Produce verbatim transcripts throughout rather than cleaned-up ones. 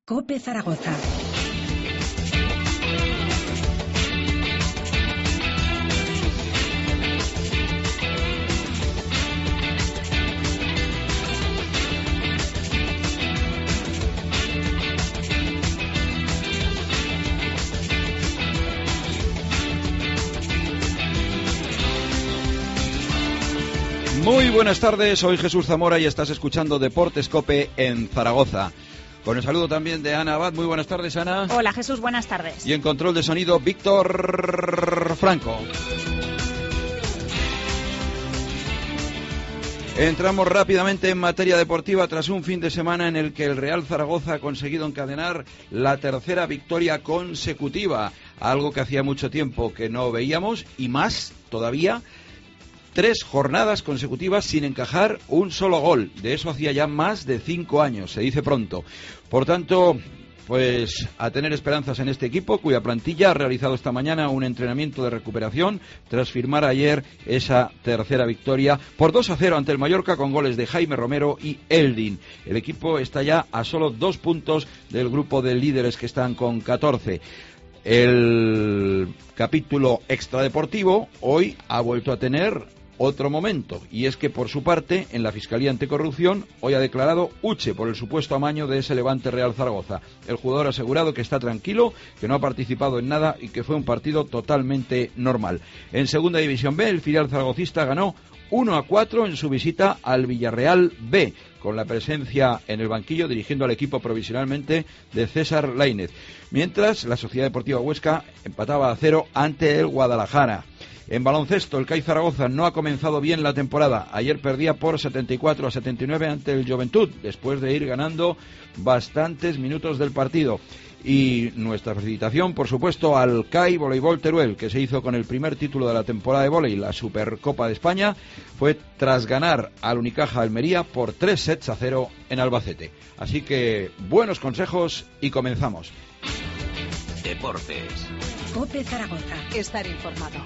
COPE Zaragoza. Muy buenas tardes, soy Jesús Zamora y estás escuchando Deportes COPE en Zaragoza. Con el saludo también de Ana Abad. Muy buenas tardes, Ana. Hola, Jesús, buenas tardes. Y en control de sonido, Víctor Franco. Entramos rápidamente en materia deportiva tras un fin de semana en el que el Real Zaragoza ha conseguido encadenar la tercera victoria consecutiva, algo que hacía mucho tiempo que no veíamos, y más todavía, tres jornadas consecutivas sin encajar un solo gol. De eso hacía ya más de cinco años, se dice pronto. Por tanto, pues a tener esperanzas en este equipo, cuya plantilla ha realizado esta mañana un entrenamiento de recuperación tras firmar ayer esa tercera victoria por dos a cero ante el Mallorca con goles de Jaime Romero y Eldin. El equipo está ya a solo dos puntos del grupo de líderes que están con catorce. El capítulo extradeportivo hoy ha vuelto a tener otro momento, y es que por su parte en la Fiscalía Anticorrupción hoy ha declarado Uche por el supuesto amaño de ese Levante Real Zaragoza. El jugador ha asegurado que está tranquilo, que no ha participado en nada y que fue un partido totalmente normal. En Segunda División B, el filial zaragocista ganó uno a cuatro en su visita al Villarreal B, con la presencia en el banquillo dirigiendo al equipo provisionalmente de César Lainez, mientras la Sociedad Deportiva Huesca empataba a cero ante el Guadalajara. En baloncesto, el C A I Zaragoza no ha comenzado bien la temporada. Ayer perdía por setenta y cuatro a setenta y nueve ante el Joventut, después de ir ganando bastantes minutos del partido. Y nuestra felicitación, por supuesto, al C A I Voleibol Teruel, que se hizo con el primer título de la temporada de vóley, la Supercopa de España, fue tras ganar al Unicaja Almería por tres sets a cero en Albacete. Así que, buenos consejos y comenzamos. Deportes. COPE Zaragoza. Estar informado.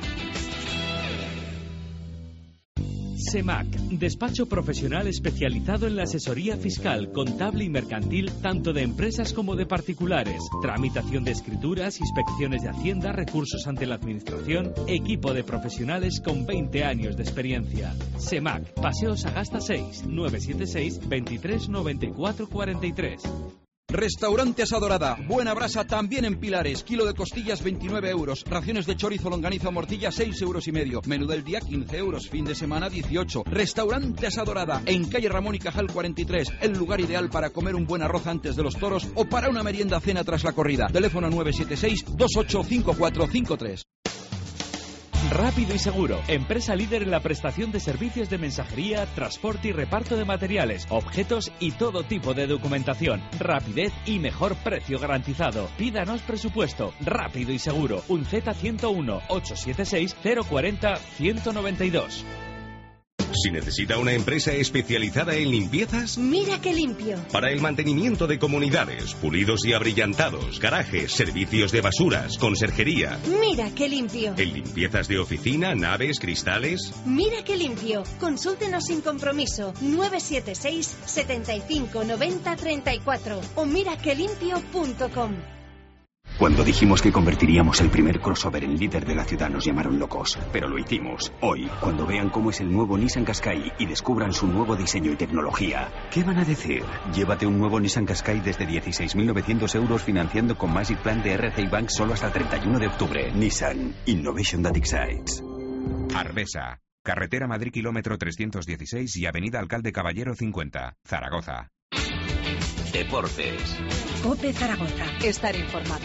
SEMAC, despacho profesional especializado en la asesoría fiscal, contable y mercantil, tanto de empresas como de particulares. Tramitación de escrituras, inspecciones de Hacienda, recursos ante la Administración, equipo de profesionales con veinte años de experiencia. SEMAC, Paseo Sagasta seis, nueve siete seis, veintitrés noventa y cuatro cuarenta y tres. Restaurante Asadorada, buena brasa también en Pilares, kilo de costillas veintinueve euros, raciones de chorizo, longaniza o morcilla seis euros y medio, menú del día quince euros, fin de semana dieciocho. Restaurante Asadorada, en calle Ramón y Cajal cuarenta y tres, el lugar ideal para comer un buen arroz antes de los toros o para una merienda cena tras la corrida. Teléfono nueve siete seis, dos ocho cinco cuatro cinco tres. Rápido y Seguro, empresa líder en la prestación de servicios de mensajería, transporte y reparto de materiales, objetos y todo tipo de documentación. Rapidez y mejor precio garantizado. Pídanos presupuesto. Rápido y Seguro. Un Z ciento uno, ochocientos setenta y seis, cero cuarenta, ciento noventa y dos. Si necesita una empresa especializada en limpiezas, Mira qué limpio. para el mantenimiento de comunidades, pulidos y abrillantados, garajes, servicios de basuras, conserjería, Mira qué limpio. en limpiezas de oficina, naves, cristales. Mira qué limpio. Consúltenos sin compromiso. nueve siete seis, setenta y cinco, noventa, treinta y cuatro o mira que limpio punto com. Cuando dijimos que convertiríamos el primer crossover en líder de la ciudad nos llamaron locos, pero lo hicimos. Hoy, cuando vean cómo es el nuevo Nissan Qashqai y descubran su nuevo diseño y tecnología, ¿qué van a decir? Llévate un nuevo Nissan Qashqai desde dieciséis mil novecientos euros financiando con Magic Plan de R C I Bank solo hasta el treinta y uno de octubre. Nissan. Innovation that excites. Arbesa, carretera Madrid kilómetro trescientos dieciséis y avenida Alcalde Caballero cincuenta, Zaragoza. Deportes. COPE Zaragoza. Estar informado.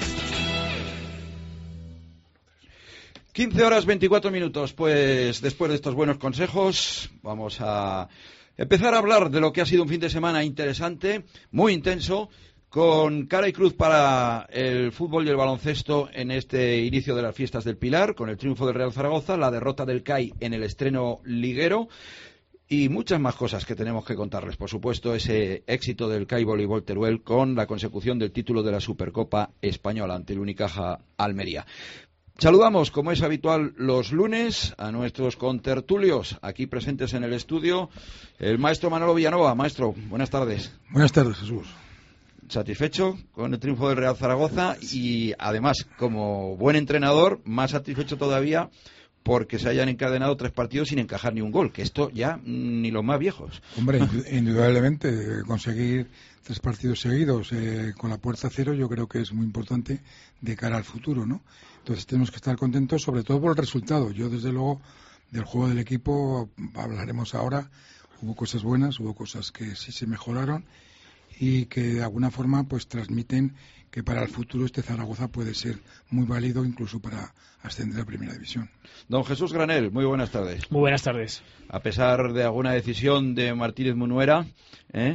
quince horas veinticuatro minutos, pues después de estos buenos consejos vamos a empezar a hablar de lo que ha sido un fin de semana interesante, muy intenso, con cara y cruz para el fútbol y el baloncesto en este inicio de las fiestas del Pilar, con el triunfo del Real Zaragoza, la derrota del C A I en el estreno liguero y muchas más cosas que tenemos que contarles. Por supuesto, ese éxito del C A I Voleibol Teruel con la consecución del título de la Supercopa Española ante el Unicaja Almería. Saludamos, como es habitual los lunes, a nuestros contertulios aquí presentes en el estudio, el maestro Manolo Villanova. Maestro, buenas tardes. Buenas tardes, Jesús. satisfecho con el triunfo del Real Zaragoza y además, como buen entrenador, más satisfecho todavía porque se hayan encadenado tres partidos sin encajar ni un gol, que esto ya ni los más viejos. Hombre, indudablemente conseguir tres partidos seguidos eh, con la puerta cero yo creo que es muy importante de cara al futuro, ¿no? Entonces tenemos que estar contentos sobre todo por el resultado. Yo desde luego del juego del equipo hablaremos ahora. Hubo cosas buenas, hubo cosas que sí se mejoraron y que de alguna forma pues transmiten que para el futuro este Zaragoza puede ser muy válido incluso para ascender a Primera División. Don Jesús Granel, muy buenas tardes. Muy buenas tardes. A pesar de alguna decisión de Martínez Munuera, ¿eh?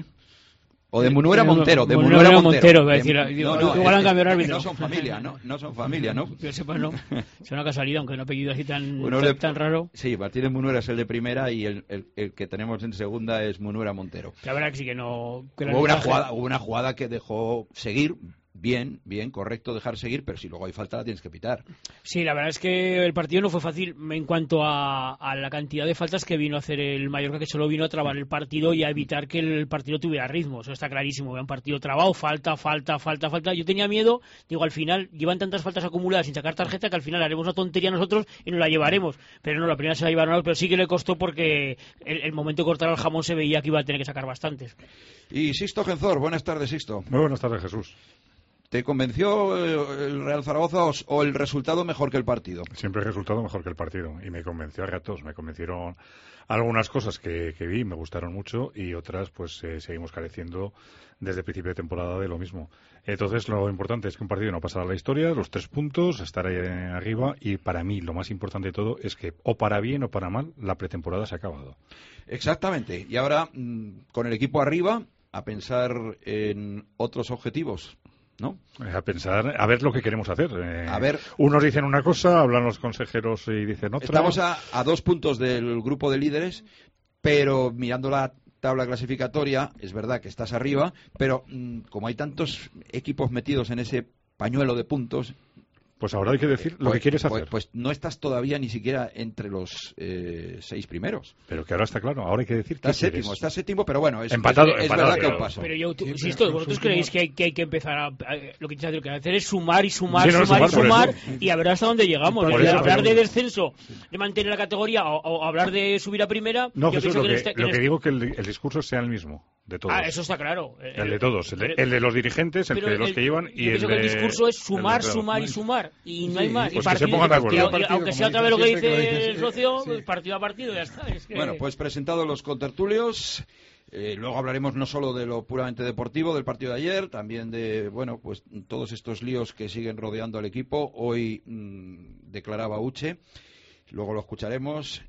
O de Munuera Montero, de Munuera Munuera Montero, Montero. voy a decir, de, digo, no, no, igual han cambiado es, árbitro. No son familia, no, no son familia, ¿no? Yo sepa, no. Es una casualidad, aunque no apellido así tan, bueno, tan, de, tan raro. Sí, Martínez Munuera es el de primera y el, el, el que tenemos en segunda es Munuera Montero. La verdad que sí que no... Que hubo, una jugada, hubo una jugada que dejó seguir. Bien, bien, correcto dejar seguir, pero si luego hay falta la tienes que pitar. Sí, la verdad es que el partido no fue fácil en cuanto a, a la cantidad de faltas que vino a hacer el Mallorca, que solo vino a trabar el partido y a evitar que el partido tuviera ritmo. Eso está clarísimo. Era un partido trabado, falta, falta, falta, falta. Yo tenía miedo, digo, al final llevan tantas faltas acumuladas sin sacar tarjeta que al final haremos una tontería nosotros y nos la llevaremos. Pero no, la primera se la llevaron, pero sí que le costó porque el, el momento de cortar el jamón se veía que iba a tener que sacar bastantes. Y Sixto Genzor, buenas tardes, Sixto. Muy buenas tardes, Jesús. ¿Te convenció el Real Zaragoza o, o el resultado mejor que el partido? Siempre el resultado mejor que el partido y me convenció a ratos, me convencieron algunas cosas que, que vi, me gustaron mucho y otras pues eh, seguimos careciendo desde el principio de temporada de lo mismo. Entonces lo importante es que un partido no pasara a la historia, los tres puntos, estar ahí arriba y para mí lo más importante de todo es que o para bien o para mal la pretemporada se ha acabado. Exactamente, y ahora con el equipo arriba a pensar en otros objetivos, ¿no? A pensar, a ver lo que queremos hacer. Eh, a ver, unos dicen una cosa, hablan los consejeros y dicen otra. Estamos a, a dos puntos del grupo de líderes, pero mirando la tabla clasificatoria, es verdad que estás arriba, pero mmm, como hay tantos equipos metidos en ese pañuelo de puntos... Pues ahora hay que decir lo pues, que quieres pues, hacer. Pues no estás todavía ni siquiera entre los eh, seis primeros. Pero que ahora está claro, ahora hay que decir que estás séptimo, estás séptimo, pero bueno, es, empatado, es, es empatado, verdad pero, que un paso. Pero yo sí, insisto, pero vosotros últimos... creéis que hay, que hay que empezar a, a lo que lo que hacer es sumar y sumar, sí, no, sumar, sumar y sumar y a ver hasta dónde llegamos. Por De eso, hablar pero... de descenso, de mantener la categoría o, o hablar de subir a primera. No, yo Jesús, pienso lo que, que, este, que lo que este... digo que el, el discurso sea el mismo. De todos. Ah, eso está claro. El de todos, el de, el de los dirigentes, el de los el, que llevan y yo el pienso de... que el discurso es sumar, de... sumar y sumar y no sí, hay más. Pues y que se pongan de acuerdo. Y, y, aunque sea otra vez lo que dice el socio, sí. partido a partido ya está. Es que... Bueno, pues presentados los contertulios, eh, luego hablaremos no solo de lo puramente deportivo del partido de ayer, también de, bueno, pues todos estos líos que siguen rodeando al equipo. Hoy mmm, declaraba Uche, luego lo escucharemos.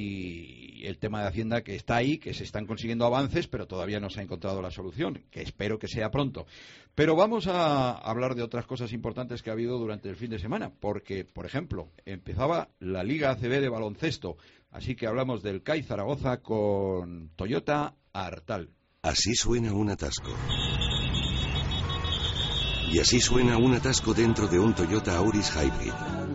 Y el tema de Hacienda que está ahí, que se están consiguiendo avances, pero todavía no se ha encontrado la solución, que espero que sea pronto. Pero vamos a hablar de otras cosas importantes que ha habido durante el fin de semana, porque, por ejemplo, empezaba la Liga A C B de baloncesto, así que hablamos del C A I Zaragoza con Toyota Artal. Así suena un atasco. Y así suena un atasco dentro de un Toyota Auris Hybrid.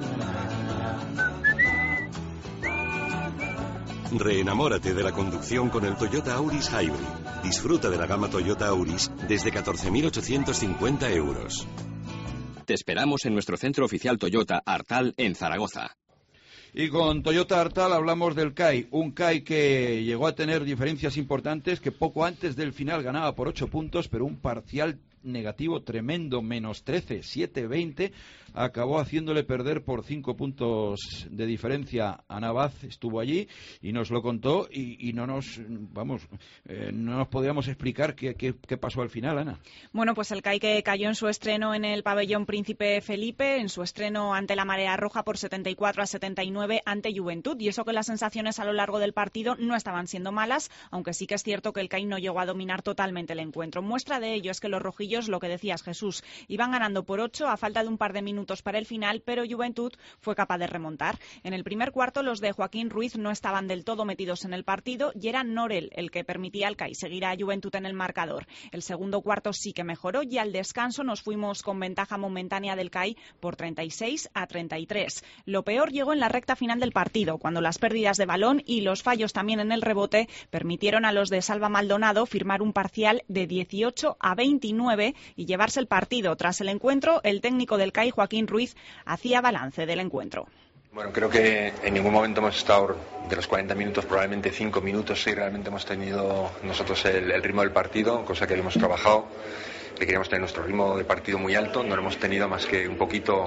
Reenamórate de la conducción con el Toyota Auris Hybrid. Disfruta de la gama Toyota Auris desde catorce mil ochocientos cincuenta euros. Te esperamos en nuestro centro oficial Toyota Artal en Zaragoza. Y con Toyota Artal hablamos del C A I, un C A I que llegó a tener diferencias importantes, que poco antes del final ganaba por ocho puntos, pero un parcial negativo tremendo, menos trece, siete veinte, acabó haciéndole perder por cinco puntos de diferencia a Navaz. Estuvo allí y nos lo contó y, y no nos, vamos, eh, no nos podíamos explicar qué, qué, qué pasó al final, Ana. Bueno, pues el C A I que cayó en su estreno en el pabellón Príncipe Felipe, en su estreno ante la Marea Roja por setenta y cuatro a setenta y nueve ante Juventud, y eso que las sensaciones a lo largo del partido no estaban siendo malas, aunque sí que es cierto que el C A I no llegó a dominar totalmente el encuentro. Muestra de ello es que los rojillos, lo que decías, Jesús, iban ganando por ocho a falta de un par de minutos para el final, pero Juventud fue capaz de remontar. En el primer cuarto los de Joaquín Ruiz no estaban del todo metidos en el partido y era Norel el que permitía al C A I seguir a Juventud en el marcador. El segundo cuarto sí que mejoró y al descanso nos fuimos con ventaja momentánea del C A I por treinta y seis a treinta y tres. Lo peor llegó en la recta recta final del partido, cuando las pérdidas de balón y los fallos también en el rebote permitieron a los de Salva Maldonado firmar un parcial de dieciocho a veintinueve y llevarse el partido. Tras el encuentro, el técnico del C A I, Joaquín Ruiz, hacía balance del encuentro. Bueno, creo que en ningún momento hemos estado de los cuarenta minutos, probablemente cinco minutos, sí, realmente hemos tenido nosotros el, el ritmo del partido, cosa que hemos trabajado, que queríamos tener nuestro ritmo de partido muy alto, no lo hemos tenido más que un poquito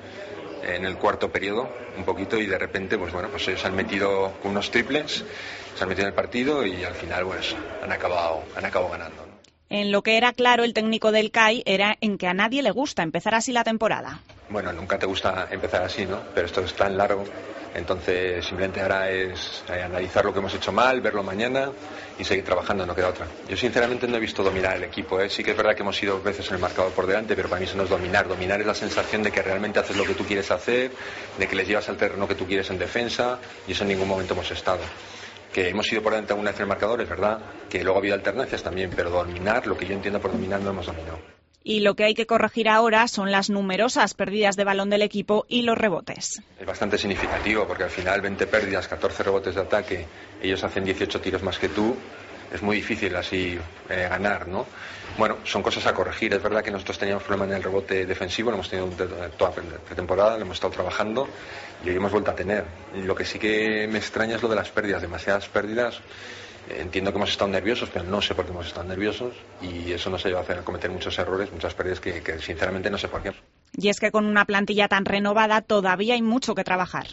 en el cuarto periodo, un poquito, y de repente, pues bueno, pues ellos han metido con unos triples, se han metido en el partido y al final, pues han acabado, han acabado ganando. En lo que era claro el técnico del C A I era en que a nadie le gusta empezar así la temporada. Bueno, nunca te gusta empezar así, ¿no? Pero esto es tan largo, entonces simplemente ahora es analizar lo que hemos hecho mal, verlo mañana y seguir trabajando, no queda otra. Yo sinceramente no he visto dominar el equipo, ¿eh? Sí que es verdad que hemos ido veces en el marcador por delante, pero para mí eso no es dominar. Dominar es la sensación de que realmente haces lo que tú quieres hacer, de que les llevas al terreno que tú quieres en defensa, y eso en ningún momento hemos estado. Que hemos ido por delante alguna vez en el marcador, es verdad, que luego ha habido alternancias también, pero dominar, lo que yo entiendo por dominar, no hemos dominado. Y lo que hay que corregir ahora son las numerosas pérdidas de balón del equipo y los rebotes. Es bastante significativo porque al final veinte pérdidas, catorce rebotes de ataque, ellos hacen dieciocho tiros más que tú, es muy difícil así eh, ganar, ¿no? Bueno, son cosas a corregir. Es verdad que nosotros teníamos problemas en el rebote defensivo, lo hemos tenido toda la temporada, lo hemos estado trabajando y hoy hemos vuelto a tener. Y lo que sí que me extraña es lo de las pérdidas, demasiadas pérdidas. Entiendo que hemos estado nerviosos, pero no sé por qué hemos estado nerviosos y eso nos ha llevado a hacer, a cometer muchos errores, muchas pérdidas que, que sinceramente no sé por qué. Y es que con una plantilla tan renovada todavía hay mucho que trabajar.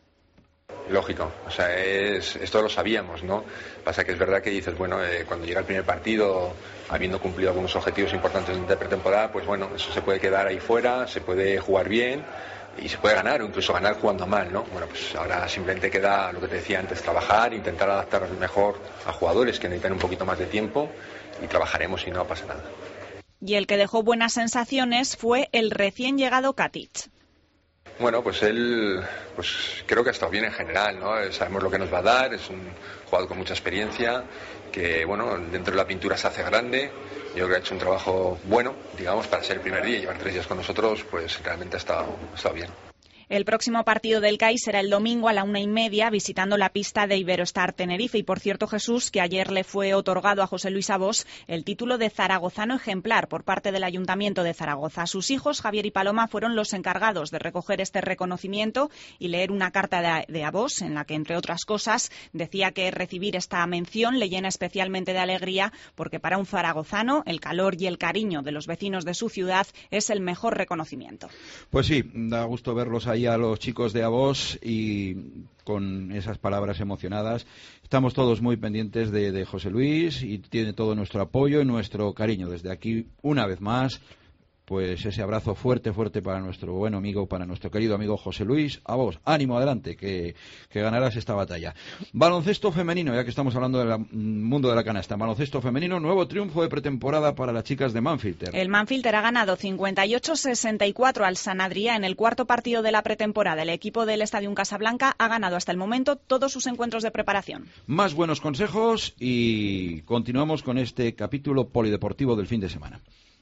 Lógico, o sea, es, esto lo sabíamos, ¿no? Pasa que es verdad que dices, bueno, eh, cuando llega el primer partido, habiendo cumplido algunos objetivos importantes de pretemporada, pues bueno, eso se puede quedar ahí fuera, se puede jugar bien y se puede ganar, o incluso ganar jugando mal, ¿no? Bueno, pues ahora simplemente queda lo que te decía antes, trabajar, intentar adaptar mejor a jugadores que necesitan un poquito más de tiempo y trabajaremos y no pasa nada. Y el que dejó buenas sensaciones fue el recién llegado Katic. Bueno, pues él, pues creo que ha estado bien en general, ¿no? Sabemos lo que nos va a dar, es un jugador con mucha experiencia, que bueno, dentro de la pintura se hace grande. Yo creo que ha hecho un trabajo bueno, digamos, para ser el primer día y llevar tres días con nosotros, pues realmente ha estado, ha estado bien. El próximo partido del C A I será el domingo a la una y media, visitando la pista de Iberostar Tenerife. Y por cierto, Jesús, que ayer le fue otorgado a José Luis Abós el título de zaragozano ejemplar por parte del Ayuntamiento de Zaragoza. Sus hijos, Javier y Paloma, fueron los encargados de recoger este reconocimiento y leer una carta de, de Abós, en la que, entre otras cosas, decía que recibir esta mención le llena especialmente de alegría, porque para un zaragozano el calor y el cariño de los vecinos de su ciudad es el mejor reconocimiento. Pues sí, da gusto verlos ahí a los chicos de Abós y con esas palabras emocionadas. Estamos todos muy pendientes de, de José Luis y tiene todo nuestro apoyo y nuestro cariño. Desde aquí, una vez más, pues ese abrazo fuerte, fuerte para nuestro buen amigo, para nuestro querido amigo José Luis Abós. Ánimo, adelante, que, que ganarás esta batalla. Baloncesto femenino, ya que estamos hablando del mundo de la canasta. Baloncesto femenino, nuevo triunfo de pretemporada para las chicas de Manfilter. El Manfilter ha ganado cincuenta y ocho a sesenta y cuatro al San Adrià en el cuarto partido de la pretemporada. El equipo del Estadio Casablanca ha ganado hasta el momento todos sus encuentros de preparación. Más buenos consejos y continuamos con este capítulo polideportivo del fin de semana.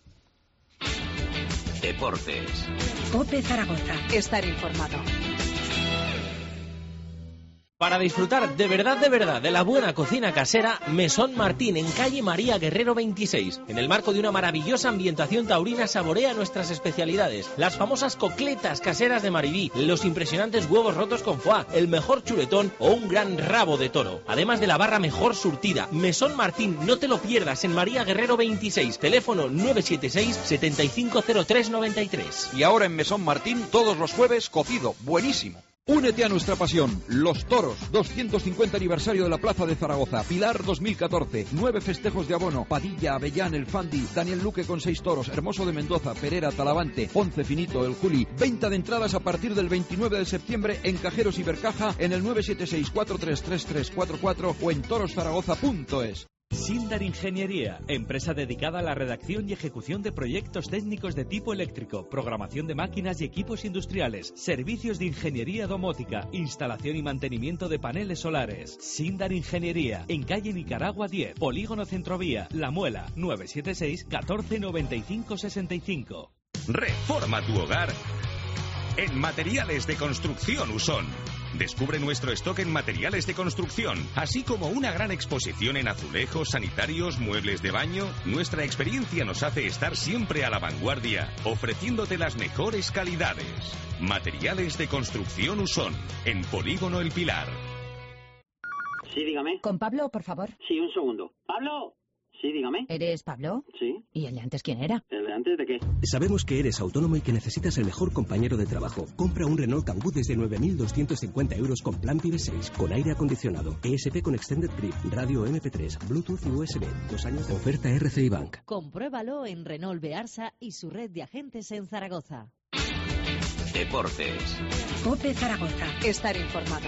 Deportes. COPE Zaragoza. Estar informado. Para disfrutar de verdad, de verdad, de la buena cocina casera, Mesón Martín, en calle María Guerrero veintiséis. En el marco de una maravillosa ambientación taurina, saborea nuestras especialidades. Las famosas cocletas caseras de Maribí, los impresionantes huevos rotos con foie, el mejor chuletón o un gran rabo de toro. Además de la barra mejor surtida. Mesón Martín, no te lo pierdas, en María Guerrero veintiséis. Teléfono nueve siete seis, siete cinco cero tres nueve tres. Y ahora en Mesón Martín, todos los jueves, cocido. Buenísimo. Únete a nuestra pasión, Los Toros, doscientos cincuenta aniversario de la Plaza de Zaragoza, Pilar dos mil catorce, nueve festejos de abono, Padilla, Avellán, El Fandi, Daniel Luque con seis toros, Hermoso de Mendoza, Perera, Talavante, Ponce Finito, El Juli, venta de entradas a partir del veintinueve de septiembre en Cajeros y Bercaja, en el nueve siete seis, cuatro tres tres tres cuatro cuatro o en toros zaragoza punto es. Sindar Ingeniería, empresa dedicada a la redacción y ejecución de proyectos técnicos de tipo eléctrico, programación de máquinas y equipos industriales, servicios de ingeniería domótica, instalación y mantenimiento de paneles solares. Sindar Ingeniería, en calle Nicaragua diez, Polígono Centrovía, La Muela, nueve siete seis, catorce noventa y cinco sesenta y cinco. Reforma tu hogar en Materiales de Construcción Usón. Descubre nuestro stock en materiales de construcción, así como una gran exposición en azulejos, sanitarios, muebles de baño. Nuestra experiencia nos hace estar siempre a la vanguardia, ofreciéndote las mejores calidades. Materiales de construcción Usón, en Polígono El Pilar. Sí, dígame. ¿Con Pablo, por favor? Sí, un segundo. ¡Pablo! Sí, dígame. ¿Eres Pablo? Sí. ¿Y el de antes quién era? ¿El de antes de qué? Sabemos que eres autónomo y que necesitas el mejor compañero de trabajo. Compra un Renault Kangoo desde nueve mil doscientos cincuenta euros con plan PIB seis, con aire acondicionado, E S P con Extended Grip, radio M P tres, Bluetooth y U S B. Dos años de oferta R C I Bank. Compruébalo en Renault Bearsa y su red de agentes en Zaragoza. Deportes. COPE Zaragoza. Estar informado.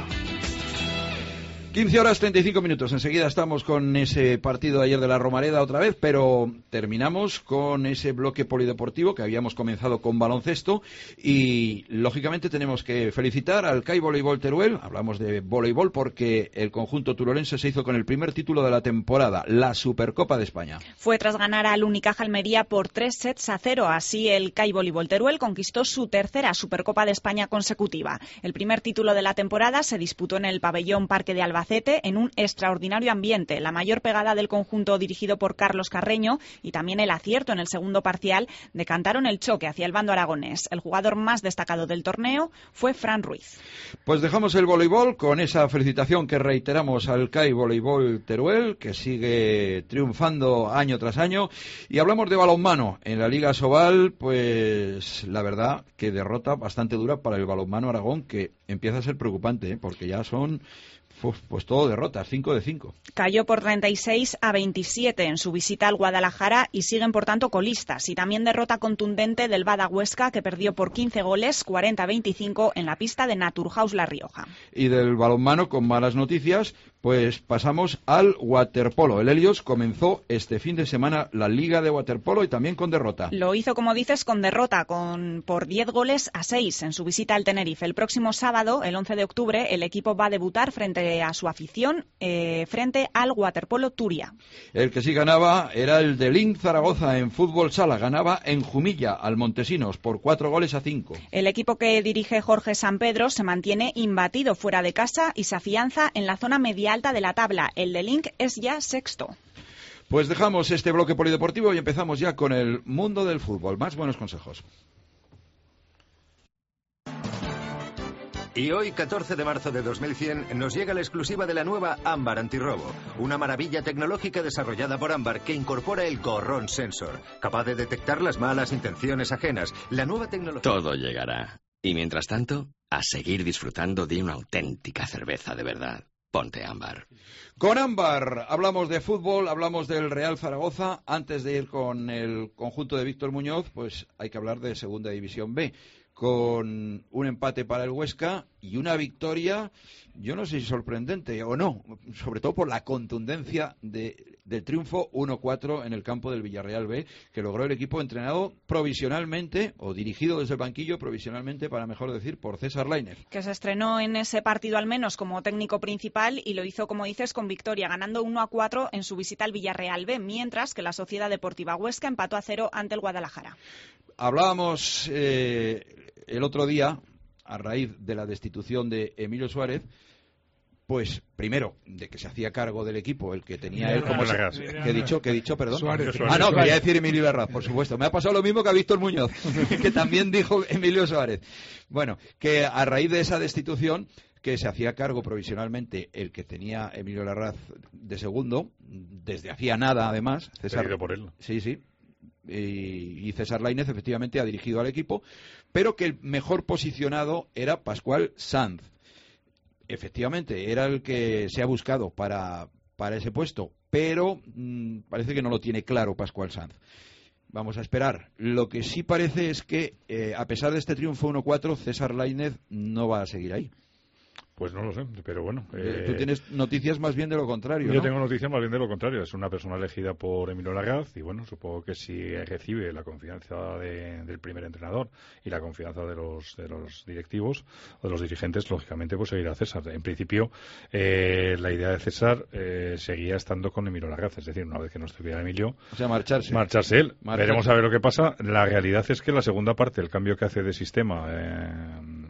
quince horas treinta y cinco minutos. Enseguida estamos con ese partido de ayer de la Romareda otra vez, pero terminamos con ese bloque polideportivo que habíamos comenzado con baloncesto y, lógicamente, tenemos que felicitar al C A I Voleibol Teruel. Hablamos de voleibol porque el conjunto turolense se hizo con el primer título de la temporada, la Supercopa de España. Fue tras ganar al Unicaja Almería por tres sets a cero. Así, el C A I Voleibol Teruel conquistó su tercera Supercopa de España consecutiva. El primer título de la temporada se disputó en el pabellón Parque de Albacete en un extraordinario ambiente. La mayor pegada del conjunto dirigido por Carlos Carreño y también el acierto en el segundo parcial decantaron el choque hacia el bando aragonés. El jugador más destacado del torneo fue Fran Ruiz. Pues dejamos el voleibol con esa felicitación que reiteramos al C A I Voleibol Teruel, que sigue triunfando año tras año, y hablamos de balonmano. En la Liga Sobal, pues la verdad que derrota bastante dura para el balonmano Aragón, que empieza a ser preocupante, ¿eh? Porque ya son Pues, pues todo derrotas, cinco de cinco. Cayó por treinta y seis a veintisiete en su visita al Guadalajara y siguen, por tanto, colistas. Y también derrota contundente del Bada Huesca, que perdió por quince goles, cuarenta a veinticinco, en la pista de Naturhaus La Rioja. Y del balonmano, con malas noticias, pues pasamos al waterpolo. El Helios comenzó este fin de semana la Liga de Waterpolo y también con derrota. Lo hizo, como dices, con derrota, con por diez goles a seis en su visita al Tenerife. El próximo sábado, el once de octubre, el equipo va a debutar frente a su afición eh, frente al Waterpolo Turia. El que sí ganaba era el de Link Zaragoza en fútbol sala. Ganaba en Jumilla al Montesinos por cuatro goles a cinco. El equipo que dirige Jorge San Pedro se mantiene imbatido fuera de casa y se afianza en la zona media alta de la tabla. El de Link es ya sexto. Pues dejamos este bloque polideportivo y empezamos ya con el mundo del fútbol. Más buenos consejos. Y hoy, catorce de marzo de dos mil cien, nos llega la exclusiva de la nueva Ámbar Antirrobo, una maravilla tecnológica desarrollada por Ámbar que incorpora el Corrón Sensor, capaz de detectar las malas intenciones ajenas. La nueva tecnología... Todo llegará. Y mientras tanto, a seguir disfrutando de una auténtica cerveza de verdad. Ponte Ámbar. Con Ámbar hablamos de fútbol, hablamos del Real Zaragoza. Antes de ir con el conjunto de Víctor Muñoz, pues hay que hablar de Segunda División B, con un empate para el Huesca y una victoria, yo no sé si sorprendente o no, sobre todo por la contundencia de, del triunfo uno cuatro en el campo del Villarreal B, que logró el equipo entrenado provisionalmente, o dirigido desde el banquillo provisionalmente, para mejor decir, por César Lainez. Que se estrenó en ese partido al menos como técnico principal y lo hizo, como dices, con victoria, ganando uno a cuatro en su visita al Villarreal B, mientras que la Sociedad Deportiva Huesca empató a cero ante el Guadalajara. Hablábamos eh, el otro día, a raíz de la destitución de Emilio Suárez, pues primero de que se hacía cargo del equipo el que tenía él como se... ¿Qué he dicho? ¿Qué he dicho? Perdón. Suárez. Ah, no, quería decir Emilio Larraz, por supuesto. Me ha pasado lo mismo que a Víctor Muñoz, que también dijo Emilio Suárez. Bueno, que a raíz de esa destitución, que se hacía cargo provisionalmente el que tenía Emilio Larraz de segundo, desde hacía nada además. César... Pedido por él. Sí, sí. Y, y César Lainez efectivamente ha dirigido al equipo, pero que el mejor posicionado era Pascual Sanz. Efectivamente, era el que se ha buscado para, para ese puesto, pero mmm, parece que no lo tiene claro Pascual Sanz. Vamos a esperar. Lo que sí parece es que, eh, a pesar de este triunfo uno cuatro, César Lainez no va a seguir ahí. Pues no lo sé, pero bueno. Eh, Tú tienes noticias más bien de lo contrario, Yo ¿no? tengo noticias más bien de lo contrario. Es una persona elegida por Emilio Larraz y bueno, supongo que si recibe la confianza de, del primer entrenador y la confianza de los de los directivos o de los dirigentes, lógicamente pues seguirá César. En principio, eh, la idea de César eh, seguía estando con Emilio Larraz, es decir, una vez que no estuviera Emilio... O sea, marcharse. Marcharse él. Marcharse. Veremos a ver lo que pasa. La realidad es que la segunda parte, el cambio que hace de sistema... Eh,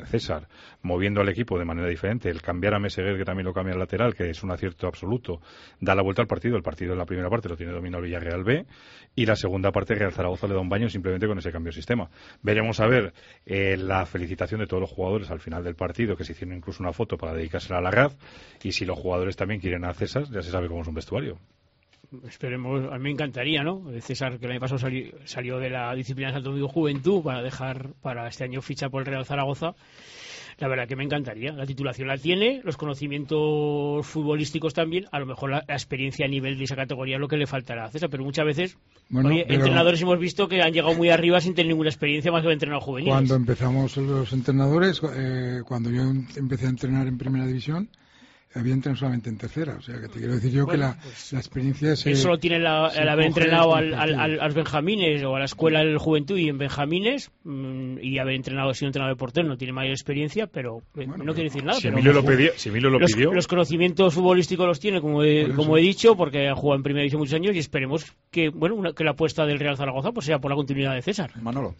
César moviendo al equipo de manera diferente, el cambiar a Meseguer, que también lo cambia al lateral, que es un acierto absoluto, da la vuelta al partido. El partido en la primera parte lo tiene dominado Villarreal B y la segunda parte Real Zaragoza le da un baño simplemente con ese cambio de sistema. Veremos a ver eh, la felicitación de todos los jugadores al final del partido, que se hicieron incluso una foto para dedicársela a la Raz, y si los jugadores también quieren a César, ya se sabe cómo es un vestuario. Esperemos, a mí me encantaría, ¿no? César, que el año pasado salió, salió de la disciplina de Santo Domingo Juventud para dejar para este año ficha por el Real Zaragoza. La verdad que me encantaría. La titulación la tiene, los conocimientos futbolísticos también, a lo mejor la, la experiencia a nivel de esa categoría es lo que le faltará a César, pero muchas veces bueno, oye, pero entrenadores hemos visto que han llegado muy arriba sin tener ninguna experiencia más que entrenar juveniles. Cuando empezamos los entrenadores, eh, cuando yo empecé a entrenar en primera división, había entrenado solamente en tercera, o sea que te quiero decir yo bueno, que la, pues, la experiencia es... Eso lo tiene la, el haber entrenado al, al, al, a los benjamines o a la escuela del juventud y en benjamines mmm, y haber entrenado, sido entrenador de portero, no tiene mayor experiencia, pero bueno, no pero, quiere decir nada. Si pero Emilio lo, pidió, si Emilio lo los, pidió... Los conocimientos futbolísticos los tiene, como he, como he dicho, porque ha jugado en primera división muchos años y esperemos que bueno una, que la apuesta del Real Zaragoza pues sea por la continuidad de César. Manolo.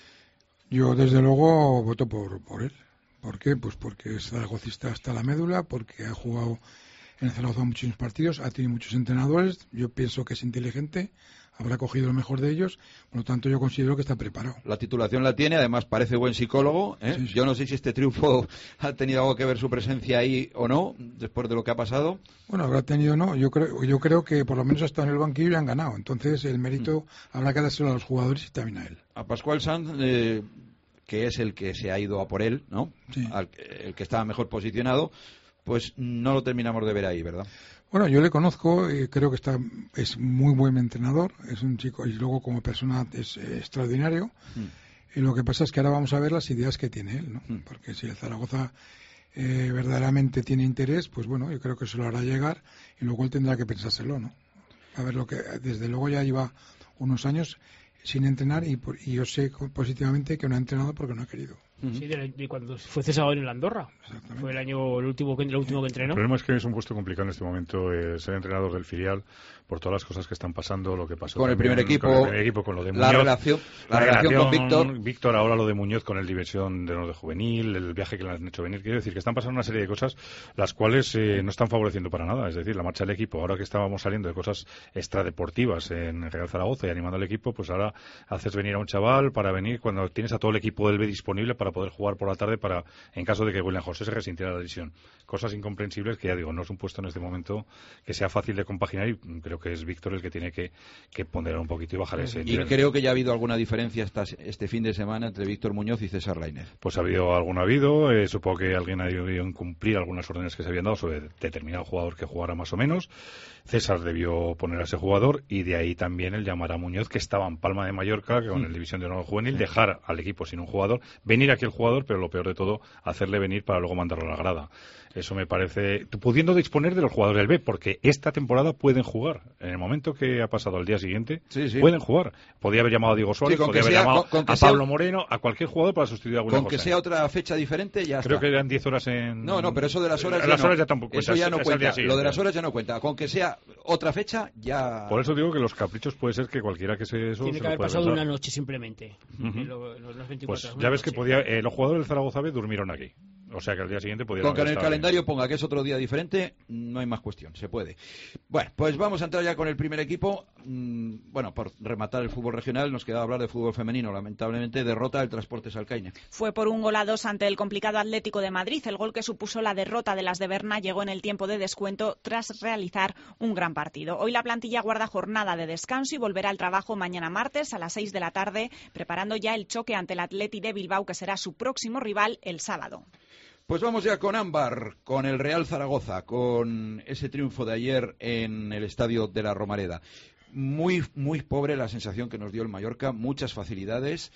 Yo desde luego voto por, por él. ¿Por qué? Pues porque es zaragocista hasta la médula, porque ha jugado en el Zaragoza muchísimos partidos, ha tenido muchos entrenadores, yo pienso que es inteligente, habrá cogido lo mejor de ellos, por lo tanto yo considero que está preparado. La titulación la tiene, además parece buen psicólogo, ¿eh? Sí, sí. Yo no sé si este triunfo ha tenido algo que ver su presencia ahí o no, después de lo que ha pasado. Bueno, habrá tenido no, yo creo, yo creo que por lo menos hasta en el banquillo ya han ganado, entonces el mérito mm. habrá que dárselo a los jugadores y también a él. A Pascual Sanz... Eh... que es el que se ha ido a por él, ¿no? Sí. Al, el que estaba mejor posicionado, pues no lo terminamos de ver ahí, ¿verdad? Bueno, yo le conozco, y creo que está es muy buen entrenador, es un chico, y luego como persona es eh, extraordinario, mm. y lo que pasa es que ahora vamos a ver las ideas que tiene él, ¿no? Mm. Porque si el Zaragoza eh, verdaderamente tiene interés, pues bueno, yo creo que se lo hará llegar, y luego él tendrá que pensárselo, ¿no? A ver, lo que desde luego ya lleva unos años sin entrenar y, por, y yo sé positivamente que no ha entrenado porque no ha querido. Sí, de, de cuando fue cesado en la Andorra. Fue el año el último que el último que entrenó. El problema es que es un puesto complicado en este momento eh, ser entrenador del filial por todas las cosas que están pasando, lo que pasó con el primer equipo, con el primer equipo, con lo de Muñoz, la relación, la, la relación, relación con Víctor, Víctor, ahora lo de Muñoz con el División de de Juvenil, el viaje que le han hecho venir. Quiero decir que están pasando una serie de cosas las cuales eh, no están favoreciendo para nada. Es decir, la marcha del equipo, ahora que estábamos saliendo de cosas extradeportivas en Real Zaragoza y animando al equipo, pues ahora haces venir a un chaval para venir cuando tienes a todo el equipo del B disponible para poder jugar por la tarde para, en caso de que William José se resintiera la lesión. Cosas incomprensibles que ya digo, no es un puesto en este momento que sea fácil de compaginar y creo que es Víctor el que tiene que, que ponderar un poquito y bajar ese nivel. Y creo que ya ha habido alguna diferencia esta, este fin de semana entre Víctor Muñoz y César Lainez. Pues ha habido alguna ha habido, eh, supongo que alguien ha debido incumplir algunas órdenes que se habían dado sobre determinado jugador que jugara más o menos. César debió poner a ese jugador y de ahí también el llamar a Muñoz, que estaba en Palma de Mallorca, que con el División de Honor Juvenil, dejar al equipo sin un jugador, venir aquí el jugador, pero lo peor de todo, hacerle venir para luego mandarlo a la grada. Eso me parece, pudiendo disponer de los jugadores del B, porque esta temporada pueden jugar. En el momento que ha pasado al día siguiente, sí, sí. pueden jugar. Podía haber llamado a Diego Suárez, sí, podía haber sea, llamado con, con a Pablo sea, Moreno, a cualquier jugador para sustituir a William Con que José. sea otra fecha diferente, ya Creo está. que eran diez horas en... No, no, pero eso de las horas, ya, las no. horas ya tampoco Eso cuenta. ya no es, cuenta. es Lo de las horas ya no cuenta. Con que sea otra fecha, ya... Por eso digo que los caprichos puede ser que cualquiera que se... Eso Tiene se que haber pasado pensar. una noche simplemente. Uh-huh. lo, los pues horas, ya ves noche. que podía, eh, los jugadores del Zaragoza B durmieron aquí. O sea que al día siguiente podía... Con que en el calendario ponga que es otro día diferente, no hay más cuestión, se puede. Bueno, pues vamos a entrar ya con el primer equipo. Bueno, por rematar el fútbol regional, nos quedaba hablar de fútbol femenino. Lamentablemente, derrota del Transportes Alcaine. Fue por un gol a dos ante el complicado Atlético de Madrid. El gol que supuso la derrota de las de Berna llegó en el tiempo de descuento tras realizar un gran partido. Hoy la plantilla guarda jornada de descanso y volverá al trabajo mañana martes a las seis de la tarde, preparando ya el choque ante el Athletic de Bilbao, que será su próximo rival el sábado. Pues vamos ya con Ámbar, con el Real Zaragoza, con ese triunfo de ayer en el estadio de la Romareda. Muy, muy pobre la sensación que nos dio el Mallorca, muchas facilidades.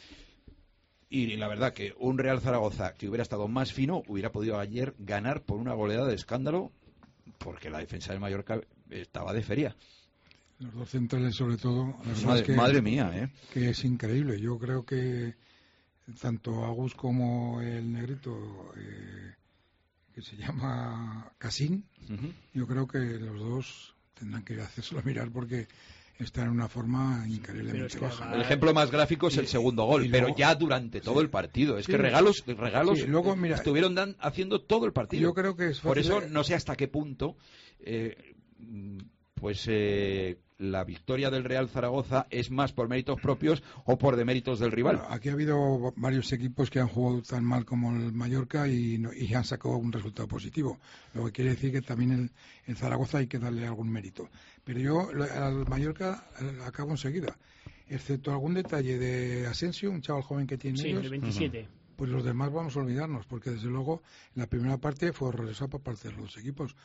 Y la verdad que un Real Zaragoza que hubiera estado más fino hubiera podido ayer ganar por una goleada de escándalo, porque la defensa del Mallorca estaba de feria. Los dos centrales sobre todo. La verdad madre, es que, madre mía, ¿eh? Que es increíble. Yo creo que tanto Agus como el negrito eh, que se llama Casín, uh-huh. yo creo que los dos tendrán que hacérselo mirar porque está en una forma increíblemente es que baja. El ejemplo más gráfico es el segundo gol, luego, pero ya durante todo sí, el partido. Es sí, que regalos, regalos sí, luego, mira, estuvieron dan, haciendo todo el partido. Yo creo que es Por eso no sé hasta qué punto, eh, pues eh, la victoria del Real Zaragoza es más por méritos propios o por deméritos del rival. Bueno, aquí ha habido varios equipos que han jugado tan mal como el Mallorca y, no, y han sacado un resultado positivo, lo que quiere decir que también el, el Zaragoza hay que darle algún mérito. Pero yo al Mallorca acabo enseguida, excepto algún detalle de Asensio, un chaval joven que tiene sí, ellos, de veintisiete. Pues los demás vamos a olvidarnos, porque desde luego la primera parte fue horrorosa por parte de los equipos.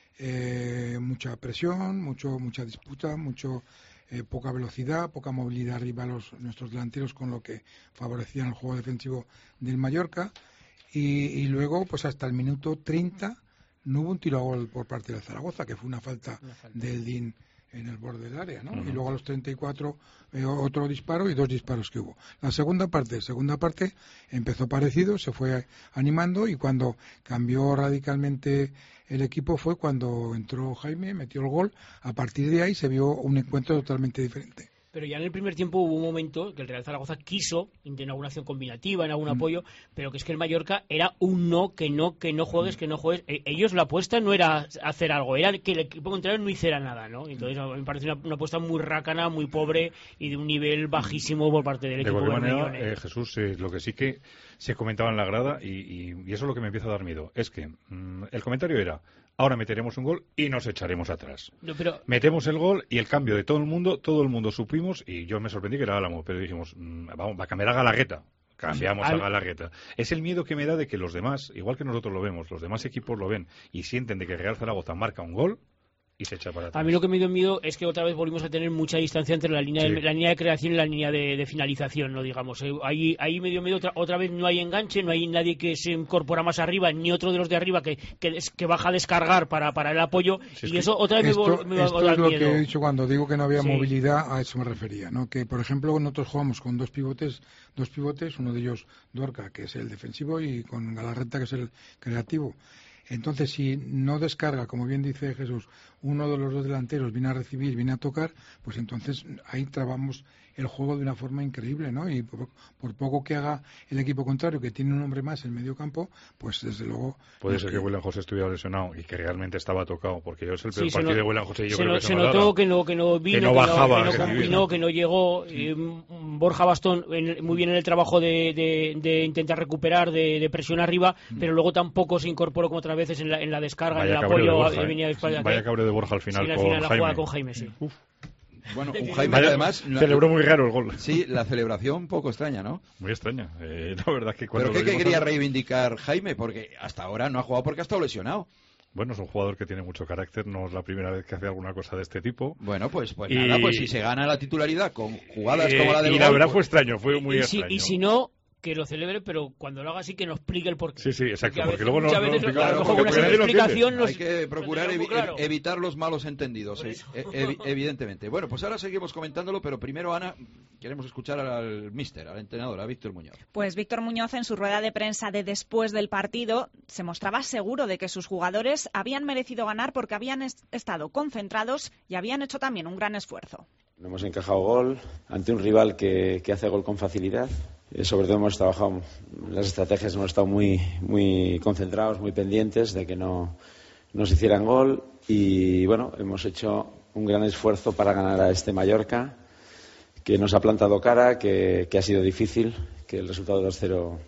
Eh, mucha presión, mucho mucha disputa, mucho eh, poca velocidad, poca movilidad arriba a los, nuestros delanteros, con lo que favorecían el juego defensivo del Mallorca, y, y luego pues hasta el minuto treinta no hubo un tiro a gol por parte del Zaragoza, que fue una falta, una falta. del D I N en el borde del área, ¿no? Uh-huh. Y luego a los treinta y cuatro eh, otro disparo y dos disparos que hubo. La segunda parte, segunda parte empezó parecido, se fue animando, y cuando cambió radicalmente el equipo fue cuando entró Jaime, metió el gol. A partir de ahí se vio un encuentro totalmente diferente. Pero ya en el primer tiempo hubo un momento que el Real Zaragoza quiso en alguna acción combinativa, en algún mm. apoyo, pero que es que el Mallorca era un no, que no, que no juegues, que no juegues. E- ellos la apuesta no era hacer algo, era que el equipo contrario no hiciera nada, ¿no? Entonces me parece una, una apuesta muy rácana, muy pobre y de un nivel bajísimo por parte del de equipo. De cualquier manera, eh, Jesús, eh, lo que sí que se comentaba en la grada, y, y, y eso es lo que me empieza a dar miedo, es que mmm, el comentario era: ahora meteremos un gol y nos echaremos atrás. No, pero... Metemos el gol y el cambio de todo el mundo, todo el mundo supimos, y yo me sorprendí que era Álamo, pero dijimos, mmm, vamos, va a cambiar a Galagueta. Cambiamos Al... a Galagueta. Es el miedo que me da de que los demás, igual que nosotros lo vemos, los demás equipos lo ven y sienten de que Real Zaragoza marca un gol y se echa para atrás. A mí lo que me dio miedo es que otra vez volvimos a tener mucha distancia entre la línea, sí. de, la línea de creación y la línea de, de finalización, no digamos. Eh, ahí, ahí me dio miedo, otra, otra vez no hay enganche, no hay nadie que se incorpora más arriba, ni otro de los de arriba que, que, que baja a descargar para, para el apoyo, sí, y eso otra vez esto, me, me va a dar miedo. Esto es lo miedo. que he dicho cuando digo que no había sí. movilidad, a eso me refería, ¿no? Que, por ejemplo, nosotros jugamos con dos pivotes, dos pivotes, uno de ellos Dorca, que es el defensivo, y con Galarreta, que es el creativo. Entonces, si no descarga, como bien dice Jesús, uno de los dos delanteros viene a recibir, viene a tocar, pues entonces ahí trabamos el juego de una forma increíble, ¿no? Y por, por poco que haga el equipo contrario, que tiene un hombre más en medio campo, pues desde luego... Puede ser que William José estuviera lesionado y que realmente estaba tocado, porque yo es el peor sí, partido no, de William José y yo se creo no, que se, se nos notó que no, que no vino, que no bajaba, que no, que no combinó, que no llegó. Sí. Eh, Borja Bastón en, muy bien en el trabajo de, de, de intentar recuperar, de, de presión arriba, mm. pero luego tampoco se incorporó como otras veces en la, en la descarga, vaya en el apoyo. Borja, a, venía de espalda, sí, vaya cabreo de Borja al final, sí, al con, final Jaime. La jugada con Jaime. Sí. Uf. Bueno, un Jaime Vaya, además... Celebró muy raro el gol. Sí, la celebración un poco extraña, ¿no? Muy extraña. Eh, la verdad que cuando ¿Pero qué quería a... reivindicar Jaime? Porque hasta ahora no ha jugado porque ha estado lesionado. Bueno, es un jugador que tiene mucho carácter, no es la primera vez que hace alguna cosa de este tipo. Bueno, pues, pues y... nada, pues si se gana la titularidad con jugadas eh, como la del Y la gol, verdad pues... fue extraño, fue muy y extraño. Si, y si no... que lo celebre, pero cuando lo haga así que nos explique el porqué. Sí, sí, exacto, porque, porque luego no, no, no, no claro, con una explicación nos... Hay que procurar evi claro. evitar los malos entendidos, eh, ev evidentemente. Bueno, pues ahora seguimos comentándolo, pero primero, Ana, queremos escuchar al míster, al entrenador, a Víctor Muñoz. Pues Víctor Muñoz, en su rueda de prensa de después del partido, se mostraba seguro de que sus jugadores habían merecido ganar porque habían est estado concentrados y habían hecho también un gran esfuerzo. No hemos encajado gol ante un rival que, que hace gol con facilidad. Eh, sobre todo hemos trabajado las estrategias, hemos estado muy, muy concentrados, muy pendientes de que no nos hicieran gol y bueno, hemos hecho un gran esfuerzo para ganar a este Mallorca, que nos ha plantado cara, que, que ha sido difícil, que el resultado de dos cero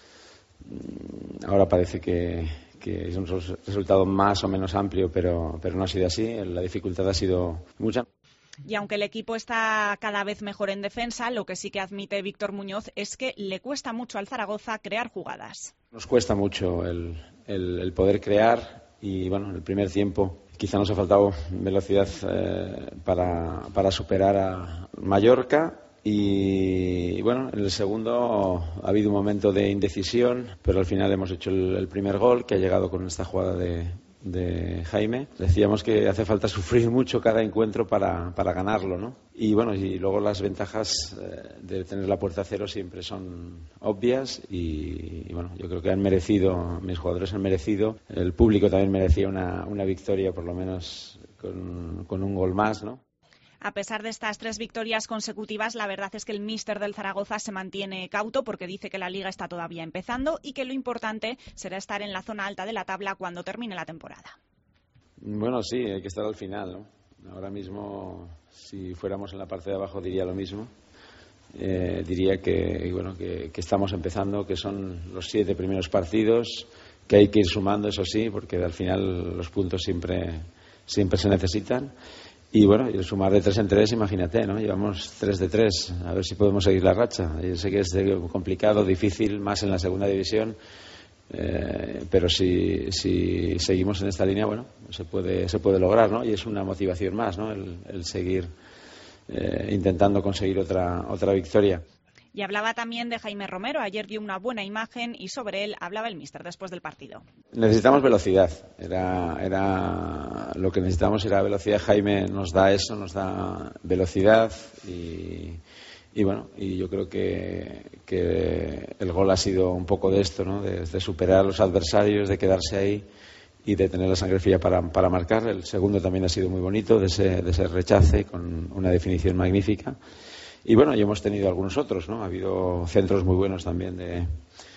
ahora parece que, que es un resultado más o menos amplio, pero, pero no ha sido así, la dificultad ha sido mucha. Y aunque el equipo está cada vez mejor en defensa, lo que sí que admite Víctor Muñoz es que le cuesta mucho al Zaragoza crear jugadas. Nos cuesta mucho el, el, el poder crear y, bueno, en el primer tiempo quizá nos ha faltado velocidad eh, para, para superar a Mallorca y, bueno, en el segundo ha habido un momento de indecisión, pero al final hemos hecho el, el primer gol, que ha llegado con esta jugada de... de Jaime. Decíamos que hace falta sufrir mucho cada encuentro para, para ganarlo, ¿no? Y bueno, y luego las ventajas eh, de tener la puerta a cero siempre son obvias y, y bueno, yo creo que han merecido, mis jugadores han merecido, el público también merecía una, una victoria por lo menos con, con un gol más, ¿no? A pesar de estas tres victorias consecutivas, la verdad es que el míster del Zaragoza se mantiene cauto porque dice que la Liga está todavía empezando y que lo importante será estar en la zona alta de la tabla cuando termine la temporada. Bueno, sí, hay que estar al final, ¿no? Ahora mismo, si fuéramos en la parte de abajo, diría lo mismo. Eh, diría que, bueno, que, que estamos empezando, que son los siete primeros partidos, que hay que ir sumando, eso sí, porque al final los puntos siempre, siempre se necesitan. Y bueno, y el sumar de tres en tres, imagínate, ¿no? Llevamos tres de tres, a ver si podemos seguir la racha. Yo sé que es complicado, difícil, más en la segunda división, eh, pero si, si seguimos en esta línea, bueno, se puede, se puede lograr, ¿no? Y es una motivación más, ¿no? El, el seguir eh, intentando conseguir otra, otra victoria. Y hablaba también de Jaime Romero. Ayer dio una buena imagen y sobre él hablaba el míster después del partido. Necesitamos velocidad. Era, era lo que necesitamos era velocidad. Jaime nos da eso, nos da velocidad y, y bueno, y yo creo que, que el gol ha sido un poco de esto, ¿no? De, de superar a los adversarios, de quedarse ahí y de tener la sangre fría para, para marcar. El segundo también ha sido muy bonito, de ese, de ese rechace con una definición magnífica. Y bueno, ya hemos tenido algunos otros, ¿no? Ha habido centros muy buenos también de,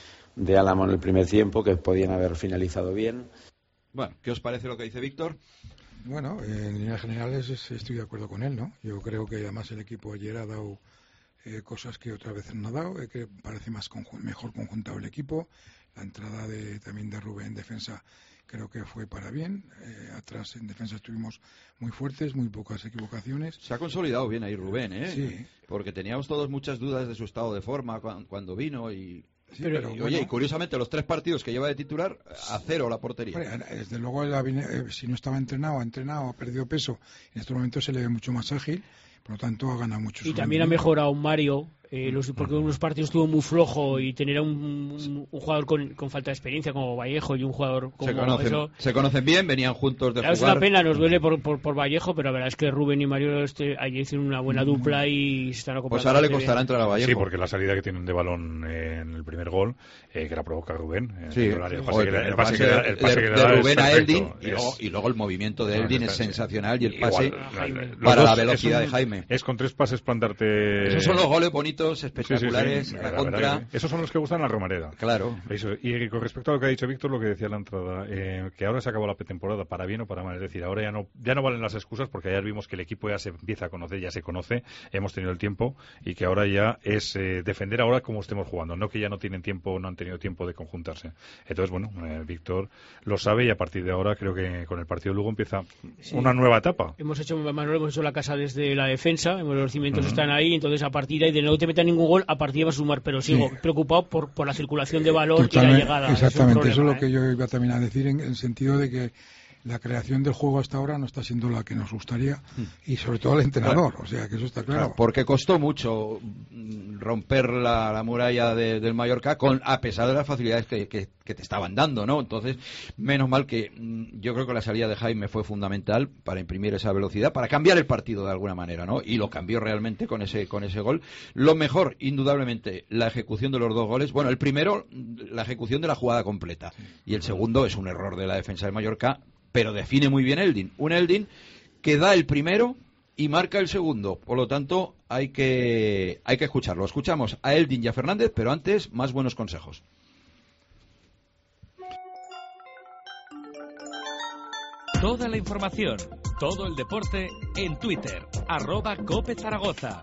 de Álamo en el primer tiempo que podían haber finalizado bien. Bueno, ¿qué os parece lo que dice Víctor? Bueno, en líneas generales estoy de acuerdo con él, ¿no? Yo creo que además el equipo ayer ha dado eh, cosas que otras veces no ha dado, eh, que parece más conjun- mejor conjuntado el equipo. La entrada de, también de Rubén en defensa creo que fue para bien. Eh, atrás en defensa estuvimos muy fuertes, muy pocas equivocaciones. Se ha consolidado bien ahí Rubén, ¿eh? Sí. Porque teníamos todos muchas dudas de su estado de forma cuando, cuando vino y... Sí, pero, pero y, bueno, oye, y curiosamente los tres partidos que lleva de titular, a cero la portería. Bueno, desde luego, él ha, eh, si no estaba entrenado, ha entrenado, ha perdido peso. En estos momentos se le ve mucho más ágil, por lo tanto ha ganado mucho. Y también ha mejorado Mario, eh, los, porque unos partidos estuvo muy flojo y tener a un, un, un jugador con, con falta de experiencia como Vallejo y un jugador como se conocen, eso. Se conocen bien, venían juntos de jugar. Es una pena, nos duele por, por, por Vallejo, pero la verdad es que Rubén y Mario este, ayer hicieron una buena dupla y se están acoplando. Pues ahora le costará bien entrar a Vallejo. Sí, porque la salida que tienen de balón eh, en el primer gol, eh, que la provoca Rubén. Eh, sí, el, el pase, que, el pase que, el pase de, que de, le da de Rubén es a Eldin perfecto, y, luego, y luego el movimiento de Eldin es sensacional y el igual, pase Jaime. para Dos, la velocidad un, de Jaime. Es con tres pases plantarte... Esos son los goles bonitos, espectaculares, sí, sí, sí. la, la contra... verdad, esos son los que gustan a la Romareda. Claro. Eso. Y con respecto a lo que ha dicho Víctor, lo que decía la entrada, eh, que ahora se acabó la pretemporada, para bien o para mal. Es decir, ahora ya no, ya no valen las excusas porque ayer vimos que el equipo ya se empieza a conocer, ya se conoce, hemos tenido el tiempo y que ahora ya es eh, defender ahora como estemos jugando, no que ya no tienen tiempo, no han tenido tiempo de conjuntarse. Entonces, bueno, eh, Víctor lo sabe y a partir de ahora creo que con el partido luego empieza sí. una nueva etapa. Hemos hecho, Manuel, hemos hecho la casa desde la defensa, los cimientos uh-huh. están ahí, entonces a partir de ahí de no te metan ningún gol, a partir de vas a sumar, pero sigo sí. preocupado por, por la circulación de balón y la llegada. Exactamente, es eso es lo ¿eh? que yo iba también a decir en el sentido de que la creación del juego hasta ahora no está siendo la que nos gustaría y sobre todo el entrenador, claro. O sea que eso está claro. claro porque costó mucho romper la, la muralla de, del Mallorca con a pesar de las facilidades que, que, que te estaban dando, ¿no? Entonces, menos mal que yo creo que la salida de Jaime fue fundamental para imprimir esa velocidad, para cambiar el partido de alguna manera, ¿no? Y lo cambió realmente con ese con ese gol. Lo mejor, indudablemente, la ejecución de los dos goles. Bueno, el primero, la ejecución de la jugada completa. Y el segundo es un error de la defensa del Mallorca, pero define muy bien Eldin. Un Eldin que da el primero y marca el segundo. Por lo tanto, hay que, hay que escucharlo. Escuchamos a Eldin y a Fernández, pero antes, más buenos consejos. Toda la información, todo el deporte en Twitter, arroba Cope Zaragoza.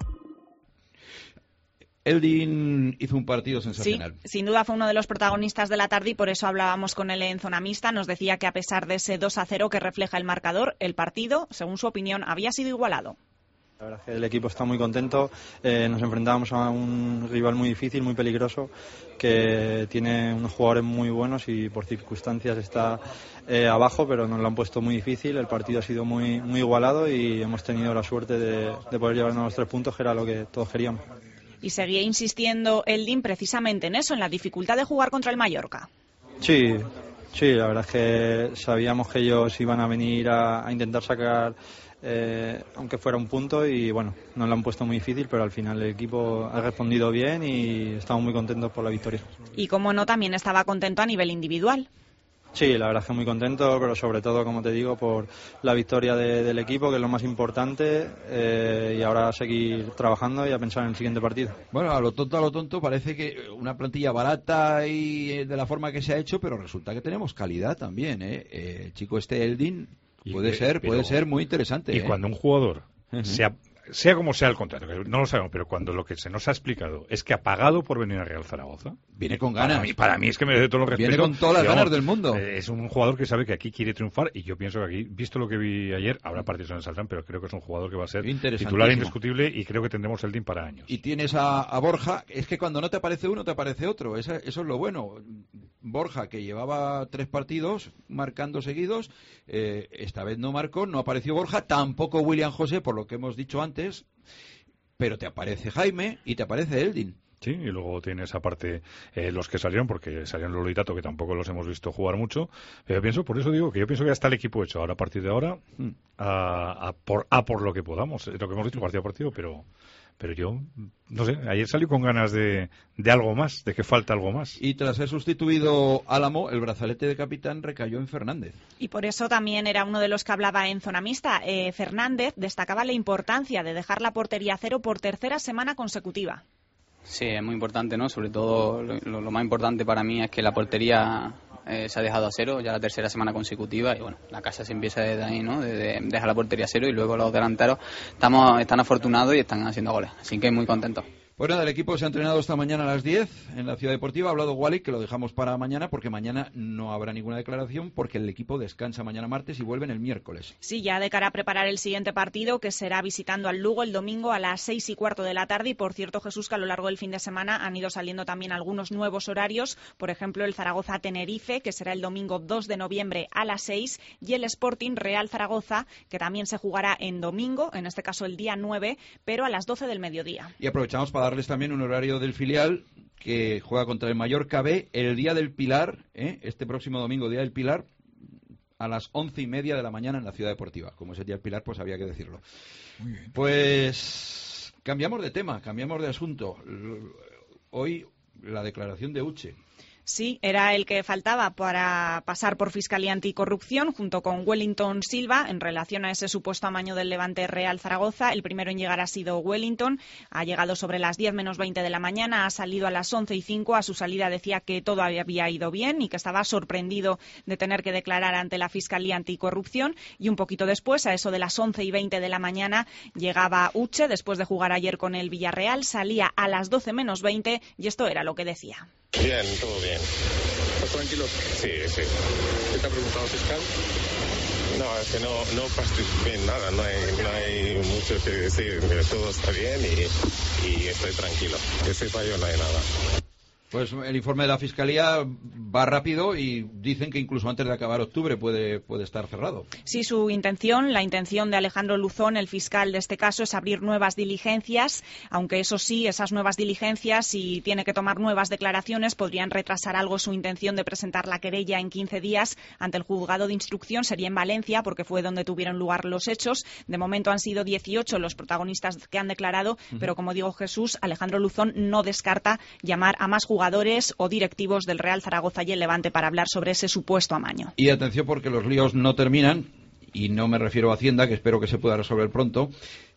Eldin hizo un partido sensacional. Sí, sin duda fue uno de los protagonistas de la tarde y por eso hablábamos con él en zona mixta. Nos decía que a pesar de ese dos a cero que refleja el marcador, el partido, según su opinión, había sido igualado. La verdad es que el equipo está muy contento. Eh, nos enfrentábamos a un rival muy difícil, muy peligroso, que tiene unos jugadores muy buenos y por circunstancias está eh, abajo, pero nos lo han puesto muy difícil. El partido ha sido muy, muy igualado y hemos tenido la suerte de, de poder llevarnos los tres puntos, que era lo que todos queríamos. Y seguía insistiendo Eldin precisamente en eso, en la dificultad de jugar contra el Mallorca. Sí, sí, la verdad es que sabíamos que ellos iban a venir a, a intentar sacar, eh, aunque fuera un punto, y bueno, nos lo han puesto muy difícil, pero al final el equipo ha respondido bien y estamos muy contentos por la victoria. Y como no, también estaba contento a nivel individual. Sí, la verdad es que muy contento, pero sobre todo, como te digo, por la victoria de, del equipo, que es lo más importante, eh, y ahora a seguir trabajando y a pensar en el siguiente partido. Bueno, a lo tonto, a lo tonto, parece que una plantilla barata y de la forma que se ha hecho, pero resulta que tenemos calidad también, ¿eh? eh chico, este Eldin puede que, ser, puede ser muy interesante. Y ¿eh? cuando un jugador uh-huh. sea sea como sea el contrato, que no lo sabemos, pero cuando lo que se nos ha explicado es que ha pagado por venir a Real Zaragoza, viene con ganas. Para mí, para mí es que merece todo los respetos. Viene con todas las digamos, ganas del mundo. Eh, es un jugador que sabe que aquí quiere triunfar, y yo pienso que aquí, visto lo que vi ayer, habrá partidos en el Saldrán, pero creo que es un jugador que va a ser titular indiscutible, y creo que tendremos el D I M para años. Y tienes a, a Borja, es que cuando no te aparece uno, te aparece otro. Eso, eso es lo bueno. Borja, que llevaba tres partidos marcando seguidos, eh, esta vez no marcó, no apareció Borja, tampoco William José, por lo que hemos dicho antes, pero te aparece Jaime y te aparece Eldin. Sí, y luego tienes aparte eh, los que salieron, porque salieron Lolo y Tato, que tampoco los hemos visto jugar mucho. Pero yo pienso, por eso digo que yo pienso que ya está el equipo hecho. Ahora, a partir de ahora, mm. a, a, por, a por lo que podamos, lo que hemos dicho partido a partido, pero... Pero yo, no sé, ayer salí con ganas de, de algo más, de que falta algo más. Y tras ser sustituido Álamo, el brazalete de capitán recayó en Fernández. Y por eso también era uno de los que hablaba en zona mixta. Eh, Fernández destacaba la importancia de dejar la portería a cero por tercera semana consecutiva. Sí, es muy importante, ¿no? Sobre todo, lo, lo más importante para mí es que la portería eh, se ha dejado a cero ya la tercera semana consecutiva, y bueno, la casa se empieza desde ahí, ¿no? De, de dejar la portería a cero, y luego los delanteros estamos están afortunados y están haciendo goles, así que muy contentos. Pues nada, el equipo se ha entrenado esta mañana a las diez en la Ciudad Deportiva. Ha hablado Wally, que lo dejamos para mañana, porque mañana no habrá ninguna declaración, porque el equipo descansa mañana martes y vuelven el miércoles. Sí, ya de cara a preparar el siguiente partido, que será visitando al Lugo el domingo a las seis y cuarto de la tarde. Y por cierto, Jesús, que a lo largo del fin de semana han ido saliendo también algunos nuevos horarios. Por ejemplo, el Zaragoza-Tenerife, que será el domingo dos de noviembre a las seis. Y el Sporting Real Zaragoza, que también se jugará en domingo, en este caso el día nueve, pero a las doce del mediodía. Y aprovechamos para darles también un horario del filial, que juega contra el Mallorca B el día del Pilar, ¿eh? este próximo domingo, día del Pilar, a las once y media de la mañana en la Ciudad Deportiva. Como es el día del Pilar, pues había que decirlo. Muy bien. Pues cambiamos de tema, cambiamos de asunto. Hoy la declaración de Uche. Sí, era el que faltaba para pasar por Fiscalía Anticorrupción, junto con Wellington Silva, en relación a ese supuesto amaño del Levante Real Zaragoza. El primero en llegar ha sido Wellington. Ha llegado sobre las diez menos veinte de la mañana, ha salido a las once y cinco. A su salida decía que todo había ido bien y que estaba sorprendido de tener que declarar ante la Fiscalía Anticorrupción. Y un poquito después, a eso de las once y veinte de la mañana, llegaba Uche, después de jugar ayer con el Villarreal. Salía a las doce menos veinte y esto era lo que decía. Bien, todo bien. ¿Estás tranquilo? Sí, sí. ¿Qué te ha preguntado el fiscal? No, es que no, no participé en nada, no hay, no hay mucho que decir, todo está bien y, y estoy tranquilo. Que sepa yo, no hay nada. Pues el informe de la Fiscalía va rápido y dicen que incluso antes de acabar octubre puede, puede estar cerrado. Sí, su intención, la intención de Alejandro Luzón, el fiscal de este caso, es abrir nuevas diligencias, aunque eso sí, esas nuevas diligencias, si tiene que tomar nuevas declaraciones, podrían retrasar algo su intención de presentar la querella en quince días ante el juzgado de instrucción. Sería en Valencia, porque fue donde tuvieron lugar los hechos. De momento han sido dieciocho los protagonistas que han declarado, uh-huh. pero como digo, Jesús, Alejandro Luzón no descarta llamar a más jugadores jugadores o directivos del Real Zaragoza y el Levante para hablar sobre ese supuesto amaño. Y atención, porque los líos no terminan, y no me refiero a Hacienda, que espero que se pueda resolver pronto,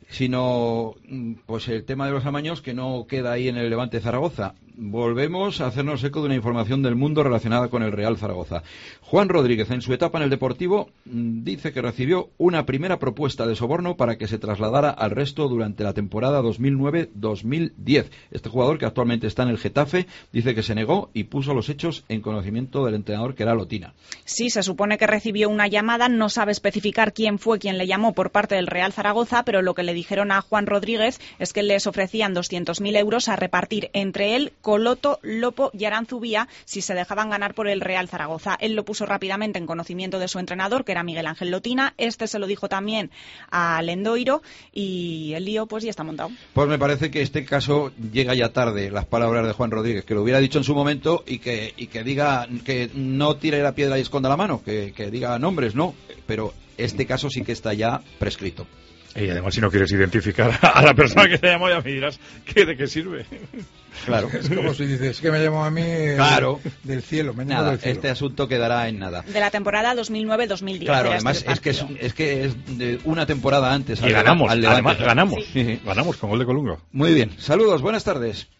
sino pues el tema de los amaños, que no queda ahí en el Levante Zaragoza. Volvemos a hacernos eco de una información del mundo relacionada con el Real Zaragoza. Juan Rodríguez, en su etapa en el Deportivo, dice que recibió una primera propuesta de soborno para que se trasladara al resto durante la temporada dos mil nueve dos mil diez. Este jugador, que actualmente está en el Getafe, dice que se negó y puso los hechos en conocimiento del entrenador, que era Lotina. Sí, se supone que recibió una llamada, no sabe especificar quién fue quien le llamó por parte del Real Zaragoza, pero lo que le dijeron a Juan Rodríguez es que les ofrecían doscientos mil euros a repartir entre él, Coloto, Lopo y Aranzubía si se dejaban ganar por el Real Zaragoza. Él lo puso rápidamente en conocimiento de su entrenador, que era Miguel Ángel Lotina. Este se lo dijo también a Lendoiro y el lío pues ya está montado. Pues me parece que este caso llega ya tarde, las palabras de Juan Rodríguez, que lo hubiera dicho en su momento y que, y que diga que no tire la piedra y esconda la mano, que, que diga nombres, no, pero este caso sí que está ya prescrito. Y además, si no quieres identificar a la persona que te llamó, ya me dirás que de qué sirve. Claro. Es como si dices que me llamó a mí eh, claro. del cielo. Me nada, del cielo. Este asunto quedará en nada. De la temporada dos mil nueve dos mil diez. Claro, además este es que es, es que es de una temporada antes. Y al ganamos, al además Levante. ganamos. Sí. Ganamos con gol de Colunga. Muy bien. Saludos, buenas tardes.